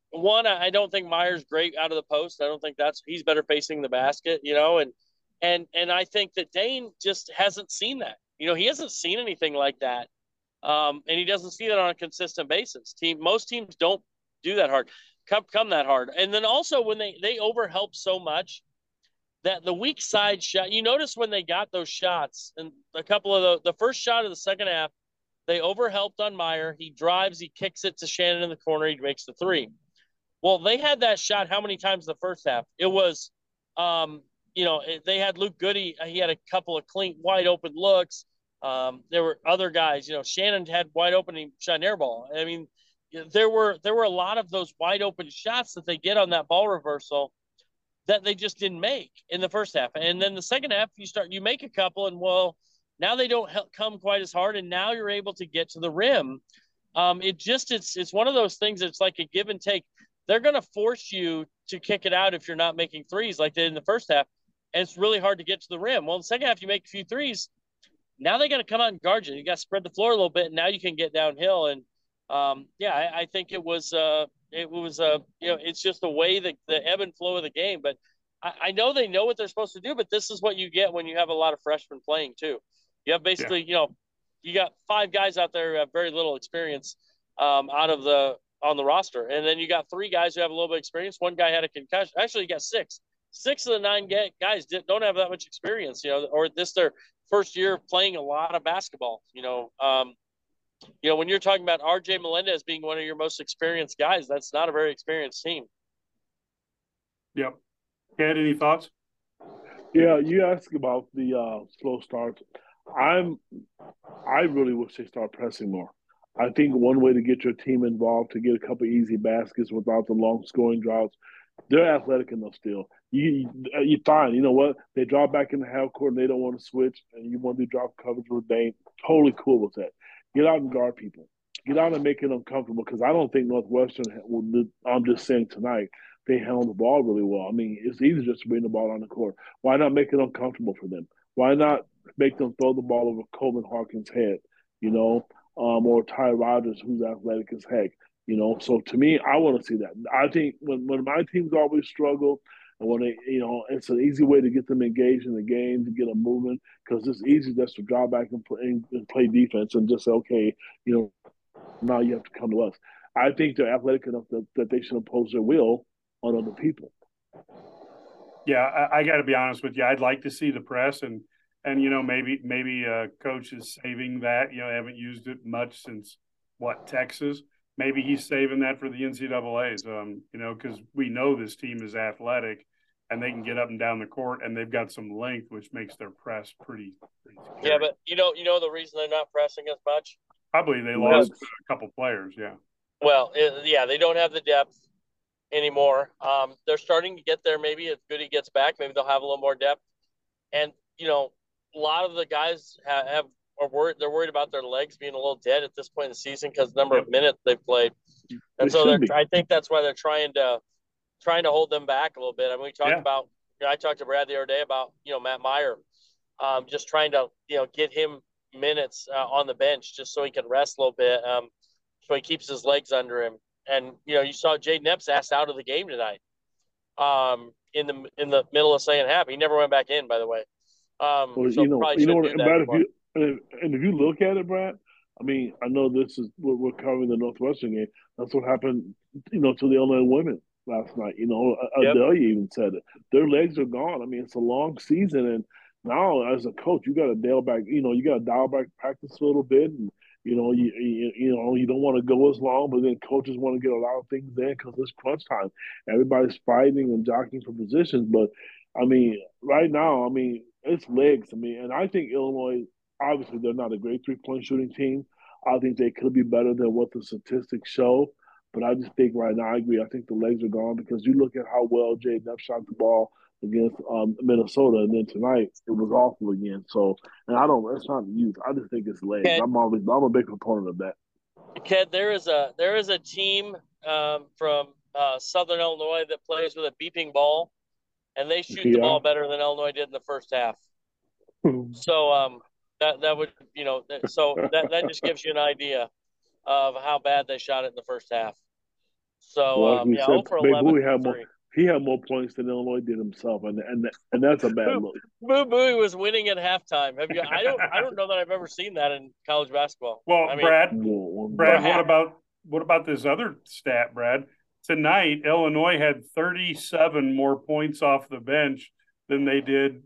one, I don't think Meyer's great out of the post. I don't think that's he's better facing the basket, you know, and and and I think that Dane just hasn't seen that. You know, he hasn't seen anything like that, um, and he doesn't see that on a consistent basis. Team most teams don't do that hard, come come that hard, and then also when they they overhelp so much that the weak side shot. You notice when they got those shots, and a couple of the the first shot of the second half, they overhelped on Meyer. He drives, he kicks it to Shannon in the corner, he makes the three. Well, they had that shot how many times the first half? It was, um, you know, they had Luke Goody. He had a couple of clean, wide open looks. Um, there were other guys. You know, Shannon had wide open. He shot an air ball. I mean, there were there were a lot of those wide open shots that they get on that ball reversal that they just didn't make in the first half. And then the second half, you start you make a couple, and well, now they don't come quite as hard, and now you're able to get to the rim. Um, it just it's it's one of those things. It's like a give and take. They're going to force you to kick it out if you're not making threes like they did in the first half. And it's really hard to get to the rim. Well, in the second half, you make a few threes. Now they got to come out and guard you. You got to spread the floor a little bit. And now you can get downhill. And um, yeah, I, I think it was, uh, it was, uh, you know, it's just the way that the ebb and flow of the game. But I, I know they know what they're supposed to do, but this is what you get when you have a lot of freshmen playing too. You have basically, yeah. you know, you got five guys out there who have very little experience um, out of the, on the roster. And then you got three guys who have a little bit of experience. One guy had a concussion. Actually, you got six. Six of the nine guys don't have that much experience, you know, or this their first year playing a lot of basketball, you know. Um, you know, when you're talking about R J Melendez being one of your most experienced guys, that's not a very experienced team. Yep. Ed, any thoughts? Yeah, you asked about the uh, slow starts. I'm, I really wish they start pressing more. I think one way to get your team involved, to get a couple easy baskets without the long scoring droughts, they're athletic enough still. You, you, you fine. You know what? They drop back in the half court and they don't want to switch, and you want to do drop coverage with Dane. Totally cool with that. Get out and guard people. Get out and make it uncomfortable, because I don't think Northwestern, I'm just saying tonight, they handle the ball really well. I mean, it's easy just to bring the ball on the court. Why not make it uncomfortable for them? Why not make them throw the ball over Coleman Hawkins' head, you know, um, or Ty Rogers, who's athletic as heck, you know? So to me, I want to see that. I think when, when my teams always struggle, and when they, you know, it's an easy way to get them engaged in the game, to get them moving, because it's easy just to draw back and play, and play defense and just say, okay, you know, now you have to come to us. I think they're athletic enough that, that they should impose their will on other people. Yeah, I, I got to be honest with you. I'd like to see the press, and and you know maybe maybe uh, coach is saving that. You know, I haven't used it much since what Texas. Maybe he's saving that for the N C double A's. Um, you know, because we know this team is athletic, and they can get up and down the court, and they've got some length, which makes their press pretty. pretty scary. Yeah, but you know, you know the reason they're not pressing as much. Probably they lost a couple players. Yeah. Well, it, yeah, they don't have the depth anymore. Um, they're starting to get there. Maybe if Goody gets back, maybe they'll have a little more depth. And you know, a lot of the guys have, have are worried. They're worried about their legs being a little dead at this point in the season because the number of minutes they've played. And They so should they're, be. I think that's why they're trying to trying to hold them back a little bit. I mean, we talked Yeah. about. You know, I talked to Brad the other day about you know Matt Meyer, um, just trying to you know get him minutes uh, on the bench just so he can rest a little bit, um, so he keeps his legs under him. And you know, you saw Jaden Epps asked out of the game tonight, um, in the in the middle of second half. He never went back in, by the way. Um, Well, so you know, probably you know, shouldn't what, do that Brad, if anymore. you and if, and if you look at it, Brad, I mean, I know this is we're, we're covering the Northwestern game. That's what happened, you know, to the Illinois women last night. You know, Yep. Adelia even said it. Their legs are gone. I mean, it's a long season, and now as a coach, you got to dial back. You know, you got to dial back practice a little bit, and you know, you you, you know, you don't want to go as long, but then coaches want to get a lot of things in because it's crunch time. Everybody's fighting and jockeying for positions, but I mean, right now, I mean, it's legs. I mean, and I think Illinois, obviously, they're not a great three-point shooting team. I think they could be better than what the statistics show. But I just think right now, I agree. I think the legs are gone because you look at how well Jaden Epps shot the ball against um, Minnesota, and then tonight it was awful again. So, and I don't, it's not youth. I just think it's legs. Ken, I'm always, I'm a big proponent of that. Ken, there is a there is a team um, from uh, Southern Illinois that plays with a beeping ball, and they shoot the Yeah. ball better than Illinois did in the first half. So um, that that would you know that, so that that just gives you an idea of how bad they shot it in the first half. So Well, like um, we yeah, said, zero for Babe eleven Bowie from had more. three. He had more points than Illinois did himself, and and and that's a bad Boo look. Boo Booey was winning at halftime. Have you? I don't. I don't know that I've ever seen that in college basketball. Well, I mean, Brad, Well, Brad, what half. about what about this other stat, Brad? Tonight, Illinois had thirty-seven more points off the bench than they did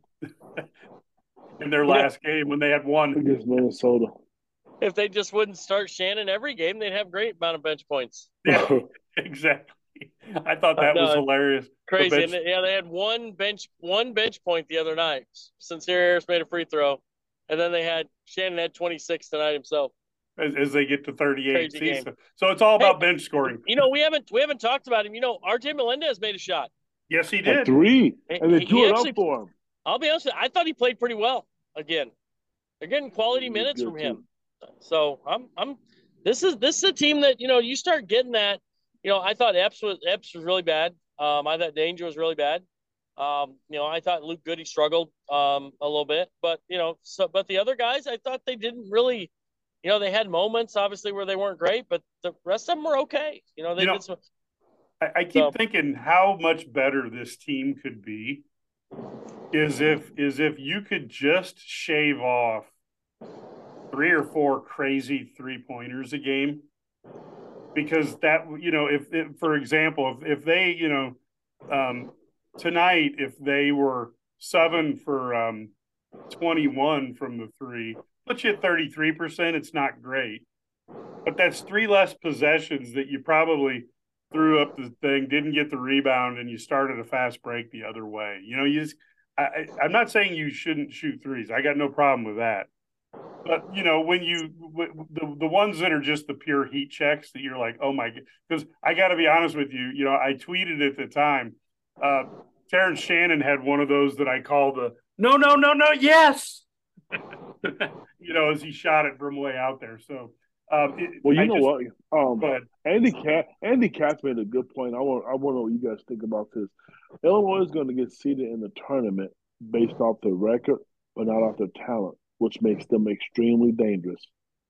in their last game when they had one. against Minnesota. If they just wouldn't start Shannon every game, they'd have great amount of bench points. Yeah, exactly. I thought that No, was hilarious. The Crazy. bench- And yeah, they had one bench one bench point the other night. Sincere Harris made a free throw. And then they had Shannon had twenty-six tonight himself. as, as they get to thirty-eight. Crazy See, game. so, so it's all about Hey, bench scoring. You know, we haven't we haven't talked about him. You know, R J Melendez made a shot. Yes, he A did. three, and they He- drew he it actually- up for him. I'll be honest with you, I thought he played pretty well again. They're getting quality He was minutes good, from him. too. So I'm I'm this is this is a team that, you know, you start getting that. You know, I thought Epps was Epps was really bad. Um, I thought Danger was really bad. Um, you know, I thought Luke Goody struggled um a little bit, but you know, so but the other guys, I thought they didn't really, you know, they had moments obviously where they weren't great, but the rest of them were okay. You know, they You know, did some. I, I keep So- thinking how much better this team could be is if is if you could just shave off three or four crazy three pointers a game. Because that, you know, if, if for example, if, if they, you know, um, tonight, if they were seven for um, twenty-one from the three, let's you at thirty-three percent, it's not great. But that's three less possessions that you probably threw up the thing, didn't get the rebound, and you started a fast break the other way. You know, you just, I, I, I'm not saying you shouldn't shoot threes. I got no problem with that. But, you know, when you the, the ones that are just the pure heat checks that you're like, oh, my God, because I got to be honest with you, you know, I tweeted at the time, uh, Terrence Shannon had one of those that I call the no, no, no, no, yes, you know, as he shot it from way out there. So, um, it, Well, you I know just, what? Um, go ahead. Andy Cat Andy Katz made a good point. I want I want to know what you guys think about this. Illinois is going to get seeded in the tournament based off their record, but not off their talent, which makes them extremely dangerous.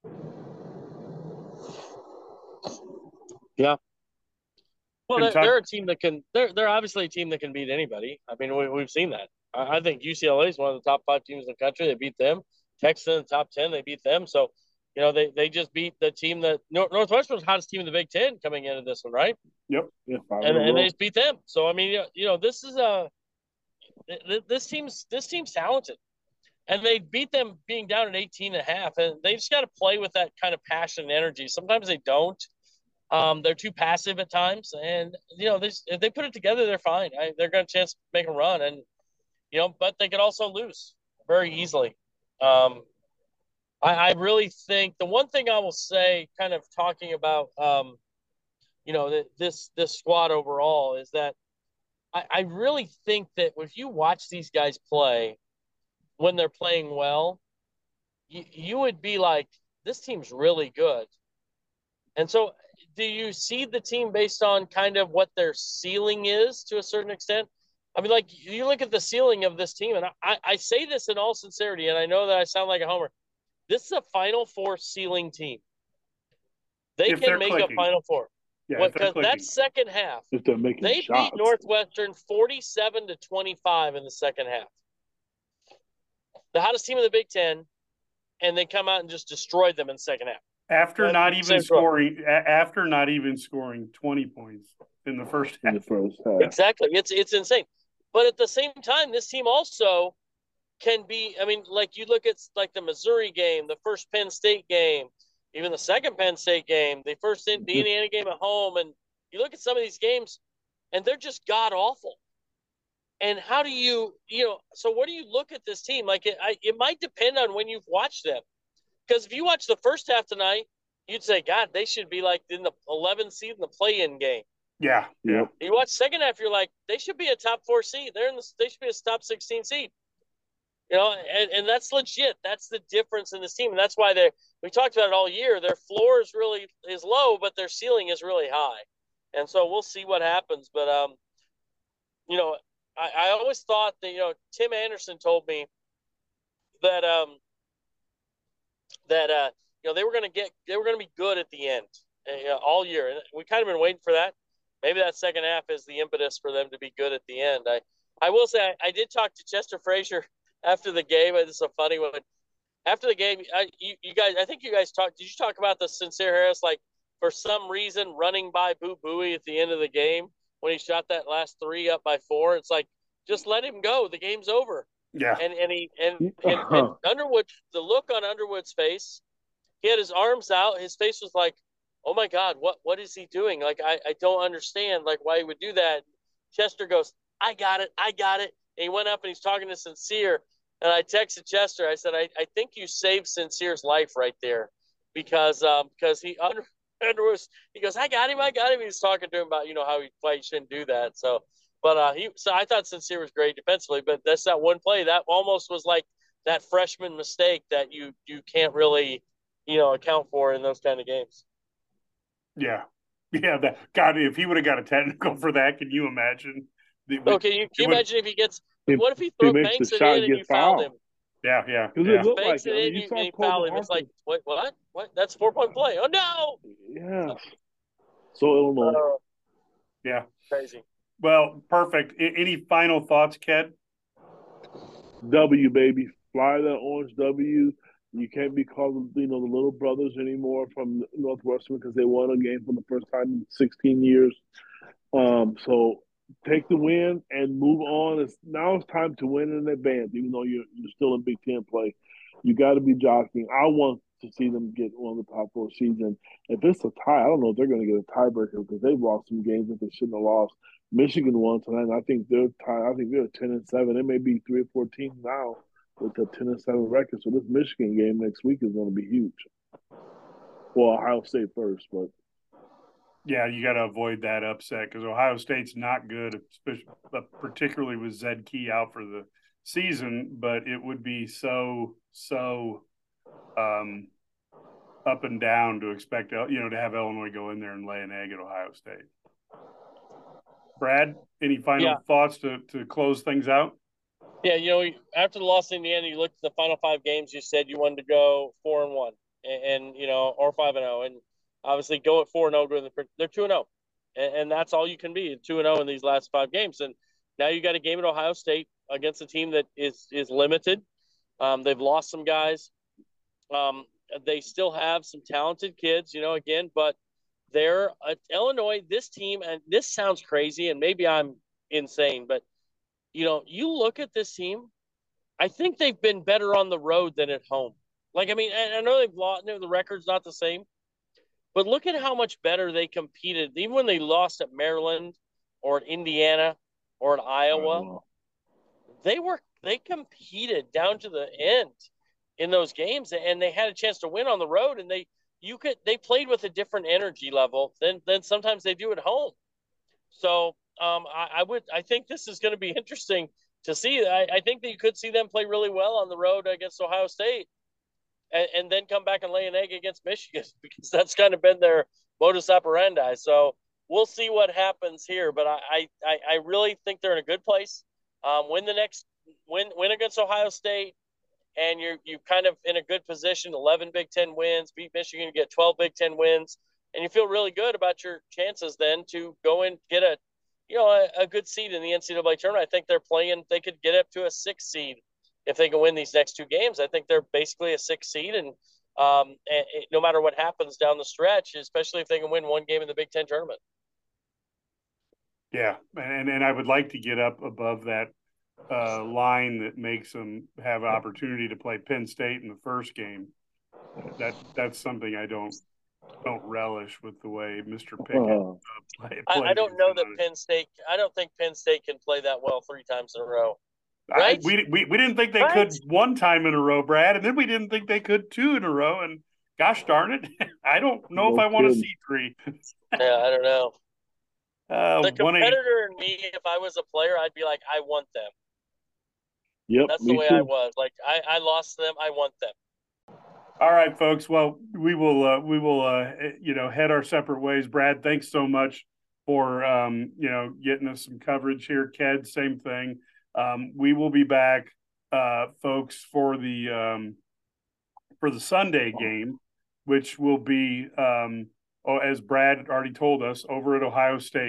Yeah. Well, they're, Kentucky- they're a team that can. They're they're obviously a team that can beat anybody. I mean, we, we've seen that. I, I think U C L A is one of the top five teams in the country. They beat them. Texas in the top ten. They beat them. So, you know, they, they just beat the team that North, Northwestern was the hottest team in the Big Ten coming into this one, right? Yep. Yeah, five And in a and row. they just beat them. So I mean, you know, you know this is a this team's this team's talented. And they beat them being down at eighteen and a half. And they just got to play with that kind of passion and energy. Sometimes they don't. Um, they're too passive at times. And, you know, they, if they put it together, they're fine. I, they're going to chance to make a run. And, you know, but they could also lose very easily. Um, I, I really think the one thing I will say, kind of talking about, um, you know, this, this squad overall is that I, I really think that if you watch these guys play, when they're playing well, you, you would be like, this team's really good. And so do you see the team based on kind of what their ceiling is to a certain extent? I mean, like, you look at the ceiling of this team, and I, I say this in all sincerity, and I know that I sound like a homer. This is a Final Four ceiling team. They If they're can make clicking. a Final Four. Yeah, if they're Because that clicking. second half, If they're making they shots. beat Northwestern forty-seven to twenty-five in the second half. The hottest team in the Big Ten, and they come out and just destroyed them in the second half. After That's not the even same scoring, a- after not even scoring twenty points in the first in half. the first half. Exactly. It's it's insane. But at the same time, this team also can be, I mean, like you look at like the Missouri game, the first Penn State game, even the second Penn State game, the first the Indiana game at home, and you look at some of these games, and they're just god awful. And how do you, you know, so what do you look at this team? Like, it, I, it might depend on when you've watched them. Because if you watch the first half tonight, you'd say, God, they should be like in the eleventh seed in the play-in game. Yeah, yeah. Yep. You watch second half, you're like, they should be a top four seed. They're in the, they should be a top sixteen seed. You know, and, and that's legit. That's the difference in this team. And that's why they we talked about it all year. Their floor is really is low, but their ceiling is really high. And so we'll see what happens. But um, you know, I, I always thought that, you know, Tim Anderson told me that um that uh you know they were gonna get they were gonna be good at the end uh, all year. And we kind of been waiting for that. maybe that second half is the impetus for them to be good at the end. I, I will say I, I did talk to Chester Frazier after the game. This is a funny one. After the game, I, you, you guys, I think you guys talked. Did you talk about the Sincere Harris, like for some reason running by Boo Buie at the end of the game when he shot that last three up by four? It's like, just let him go. The game's over. Yeah. And and he and, and, and Underwood, the look on Underwood's face, he had his arms out. His face was like, oh my God, what what is he doing? Like, I, I don't understand like why he would do that. Chester goes, I got it, I got it. And he went up and he's talking to Sincere. And I texted Chester. I said, I, I think you saved Sincere's life right there, because um because he under, Underwood, he goes, I got him, I got him. He was talking to him about, you know, how he fight shouldn't do that. So, but uh, he so I thought Sincere was great defensively, but that's that one play that almost was like that freshman mistake that you you can't really, you know, account for in those kind of games. Yeah, yeah. That God, if he would have got a technical for that, can you imagine? The, oh, can you, can you imagine if he gets? What if he throws banks it in and you fouled him? Yeah, yeah. Because yeah. it looked banks like it in, you, and you foul him. It's like, what, what, what? That's a four point play. Oh no! Yeah. So Illinois. Uh, yeah. Crazy. Well, perfect. I, any final thoughts, Ked? W, baby. Fly that orange W. You can't be called, you know, the little brothers anymore from Northwestern because they won a game for the first time in sixteen years. Um, so take the win and move on. It's now it's time to win in advance, even though you're you're still in Big Ten play. You got to be jockeying. I want to see them get one of the top four seeds. And if it's a tie, I don't know if they're going to get a tiebreaker because they've lost some games that they shouldn't have lost. Michigan won tonight. And I think they're tie. I think they're ten and seven. It may be three or four teams now with a ten and seven record. So this Michigan game next week is going to be huge. Well, Ohio State first, but yeah, you got to avoid that upset because Ohio State's not good, especially, particularly with Zed Key out for the season. But it would be so so um, up and down to expect, you know, to have Illinois go in there and lay an egg at Ohio State. Brad, any final yeah. thoughts to to close things out? Yeah, you know, after the loss to Indiana, you looked at the final five games. You said you wanted to go four and one, and, and you know, or five and zero, and obviously go at four and zero. They're two and zero, and that's all you can be, two and zero in these last five games. And now you got a game at Ohio State against a team that is is limited. Um, they've lost some guys. Um, they still have some talented kids, you know, again, but they're uh, Illinois. This team, and this sounds crazy, and maybe I'm insane, but you know, you look at this team, I think they've been better on the road than at home. Like, I mean, I know they've lost, you know, the record's not the same, but look at how much better they competed. Even when they lost at Maryland or at Indiana or at Iowa, oh. they were, they competed down to the end in those games, and they had a chance to win on the road, and they, you could, they played with a different energy level than, than sometimes they do at home. So, Um, I, I would. I think this is going to be interesting to see. I, I think that you could see them play really well on the road against Ohio State, and, and then come back and lay an egg against Michigan because that's kind of been their modus operandi. So we'll see what happens here. But I, I, I really think they're in a good place. Um, win the next win, win against Ohio State, and you're you kind of in a good position. eleven Big Ten wins, beat Michigan, you get twelve Big Ten wins, and you feel really good about your chances then to go and get a. You know, a, a good seed in the N C double A tournament. I think they're playing, they could get up to a six seed if they can win these next two games. I think they're basically a six seed, and, um, and, and no matter what happens down the stretch, especially if they can win one game in the Big Ten tournament. Yeah, and, and I would like to get up above that uh, line that makes them have an opportunity to play Penn State in the first game. That That's something I don't don't relish with the way Mister Pickett uh, play, I, I don't know that Penn State – I don't think Penn State can play that well three times in a row. Right? I, we, we we didn't think they right? could one time in a row, Brad, and then we didn't think they could two in a row, and gosh darn it, I don't know no if I want to see three. Yeah, I don't know. Uh, the competitor in me, if I was a player, I'd be like, I want them. Yep, That's the way too. I was. Like, I, I lost them. I want them. All right, folks. Well, we will, uh, we will, uh, you know, head our separate ways. Brad, thanks so much for, um, you know, getting us some coverage here. Ked, same thing. Um, we will be back, uh, folks, for the um, for the Sunday game, which will be, um, oh, as Brad already told us, over at Ohio State.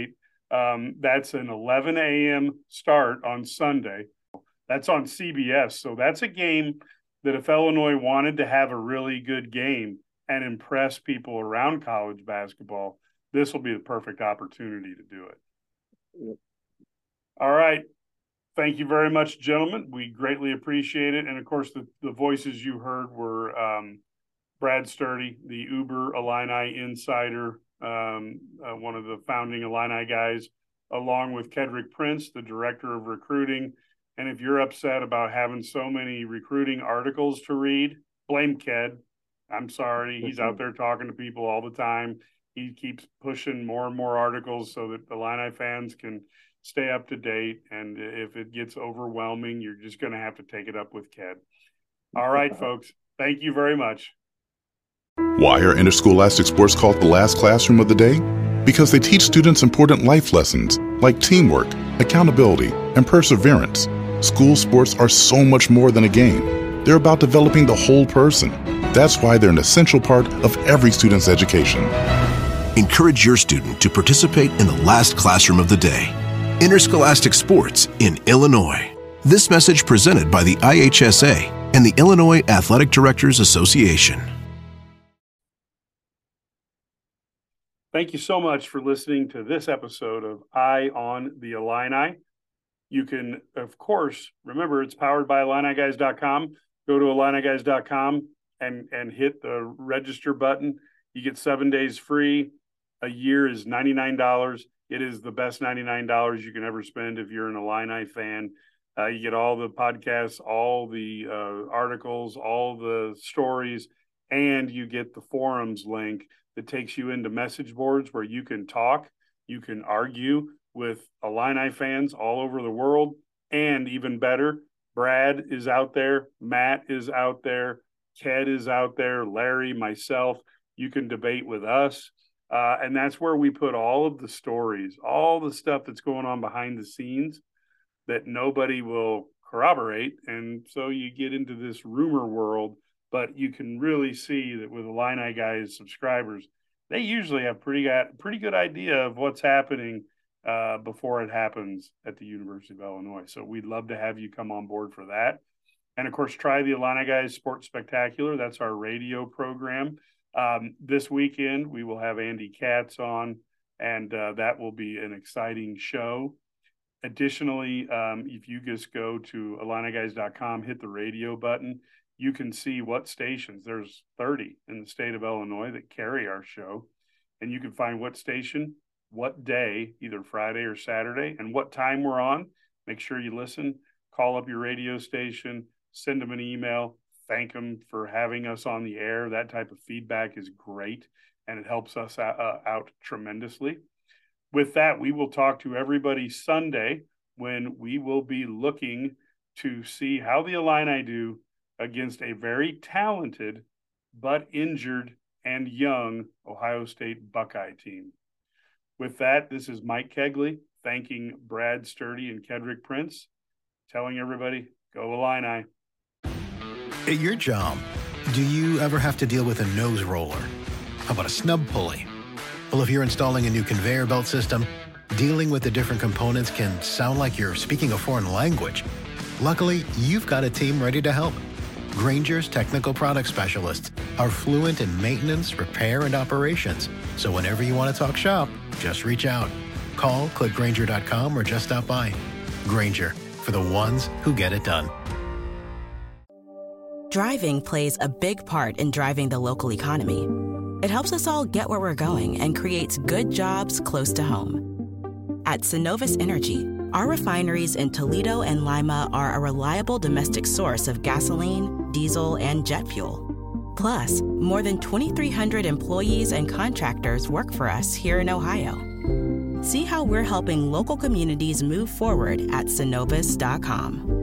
Um, that's an eleven a.m. start on Sunday. That's on C B S. So that's a game that if Illinois wanted to have a really good game and impress people around college basketball, this will be the perfect opportunity to do it. Yep. All right. Thank you very much, gentlemen. We greatly appreciate it. And, of course, the, the voices you heard were um, Brad Sturdy, the Uber Illini insider, um, uh, one of the founding Illini guys, along with Kedrick Prince, the director of recruiting. And if you're upset about having so many recruiting articles to read, blame Ked. I'm sorry. He's out there talking to people all the time. He keeps pushing more and more articles so that Illini fans can stay up to date. And if it gets overwhelming, you're just going to have to take it up with Ked. All right, folks. Thank you very much. Why are interscholastic sports called the last classroom of the day? Because they teach students important life lessons like teamwork, accountability, and perseverance. School sports are so much more than a game. They're about developing the whole person. That's why they're an essential part of every student's education. Encourage your student to participate in the last classroom of the day. Interscholastic sports in Illinois. This message presented by the I H S A and the Illinois Athletic Directors Association. Thank you so much for listening to this episode of Eye on the Illini. You can, of course, remember it's powered by Illini Guys dot com. Go to Illini Guys dot com and, and hit the register button. You get seven days free. A year is ninety-nine dollars. It is the best ninety-nine dollars you can ever spend if you're an Illini fan. Uh, you get all the podcasts, all the uh, articles, all the stories, and you get the forums link that takes you into message boards where you can talk, you can argue with Illini fans all over the world. And even better, Brad is out there, Matt is out there, Ked is out there, Larry, myself. You can debate with us. Uh, and that's where we put all of the stories, all the stuff that's going on behind the scenes that nobody will corroborate. And so you get into this rumor world, but you can really see that with Illini Guys subscribers, they usually have pretty got, pretty good idea of what's happening uh, before it happens at the University of Illinois. So we'd love to have you come on board for that. And, of course, try the Illini Guys Sports Spectacular. That's our radio program. Um, this weekend, we will have Andy Katz on, and uh, that will be an exciting show. Additionally, um, if you just go to Illini Guys dot com, hit the radio button, you can see what stations. There's thirty in the state of Illinois that carry our show, and you can find what station, what day, either Friday or Saturday, and what time we're on. Make sure you listen, call up your radio station, send them an email. Thank them for having us on the air. That type of feedback is great, and it helps us out, uh, out tremendously. With that, we will talk to everybody Sunday when we will be looking to see how the Illini do against a very talented but injured and young Ohio State Buckeye team. With that, this is Mike Kegley thanking Brad Sturdy and Kedrick Prince, telling everybody, go Illini. At your job, do you ever have to deal with a nose roller? How about a snub pulley? Well, if you're installing a new conveyor belt system, dealing with the different components can sound like you're speaking a foreign language. Luckily, you've got a team ready to help. Grainger's technical product specialists are fluent in maintenance, repair, and operations. So whenever you want to talk shop, just reach out. Call, click Grainger dot com, or just stop by. Grainger, for the ones who get it done. Driving plays a big part in driving the local economy. It helps us all get where we're going and creates good jobs close to home. At Synovus Energy, our refineries in Toledo and Lima are a reliable domestic source of gasoline, diesel, and jet fuel. Plus, more than twenty-three hundred employees and contractors work for us here in Ohio. See how we're helping local communities move forward at Synovus dot com.